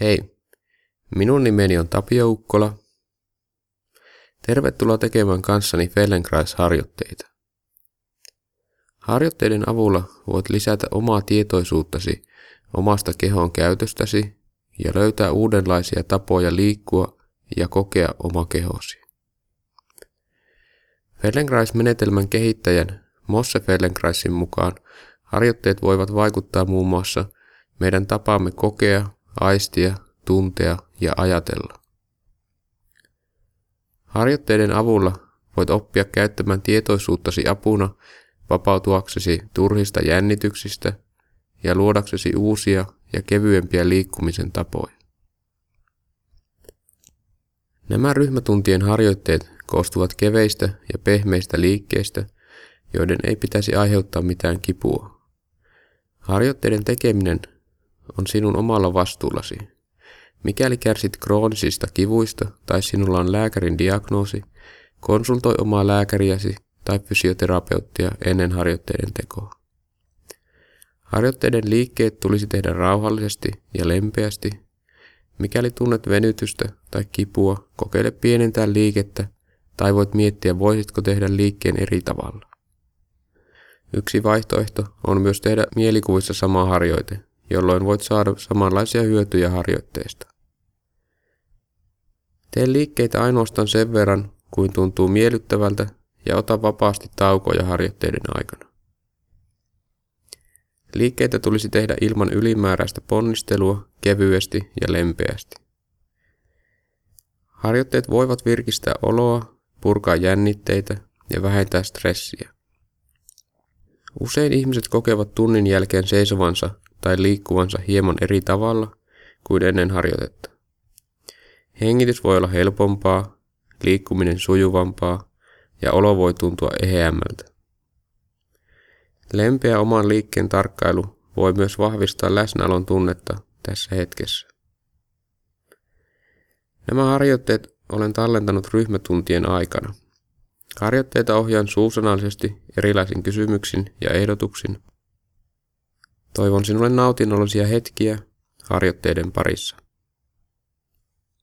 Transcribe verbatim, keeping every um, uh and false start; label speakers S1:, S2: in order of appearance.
S1: Hei, minun nimeni on Tapio Ukkola. Tervetuloa tekemään kanssani Feldenkrais-harjoitteita. Harjoitteiden avulla voit lisätä omaa tietoisuuttasi omasta kehon käytöstäsi ja löytää uudenlaisia tapoja liikkua ja kokea oma kehosi. Feldenkrais-menetelmän kehittäjän Mosse Feldenkraisin mukaan harjoitteet voivat vaikuttaa muun muassa meidän tapaamme kokea, aistia, tuntea ja ajatella. Harjoitteiden avulla voit oppia käyttämään tietoisuuttasi apuna vapautuaksesi turhista jännityksistä ja luodaksesi uusia ja kevyempiä liikkumisen tapoja. Nämä ryhmätuntien harjoitteet koostuvat keveistä ja pehmeistä liikkeistä, joiden ei pitäisi aiheuttaa mitään kipua. Harjoitteiden tekeminen on sinun omalla vastuullasi. Mikäli kärsit kroonisista kivuista tai sinulla on lääkärin diagnoosi, konsultoi omaa lääkäriäsi tai fysioterapeuttia ennen harjoitteiden tekoa. Harjoitteiden liikkeet tulisi tehdä rauhallisesti ja lempeästi. Mikäli tunnet venytystä tai kipua, kokeile pienentää liikettä tai voit miettiä, voisitko tehdä liikkeen eri tavalla. Yksi vaihtoehto on myös tehdä mielikuvissa sama harjoite, jolloin voit saada samanlaisia hyötyjä harjoitteesta. Tee liikkeitä ainoastaan sen verran, kuin tuntuu miellyttävältä, ja ota vapaasti taukoja harjoitteiden aikana. Liikkeitä tulisi tehdä ilman ylimääräistä ponnistelua, kevyesti ja lempeästi. Harjoitteet voivat virkistää oloa, purkaa jännitteitä ja vähentää stressiä. Usein ihmiset kokevat tunnin jälkeen seisovansa tai liikkuvansa hieman eri tavalla kuin ennen harjoitetta. Hengitys voi olla helpompaa, liikkuminen sujuvampaa ja olo voi tuntua eheämmältä. Lempeä oman liikkeen tarkkailu voi myös vahvistaa läsnäolon tunnetta tässä hetkessä. Nämä harjoitteet olen tallentanut ryhmätuntien aikana. Harjoitteita ohjaan suusanallisesti erilaisin kysymyksin ja ehdotuksin. Toivon sinulle nautinnollisia hetkiä harjoitteiden parissa.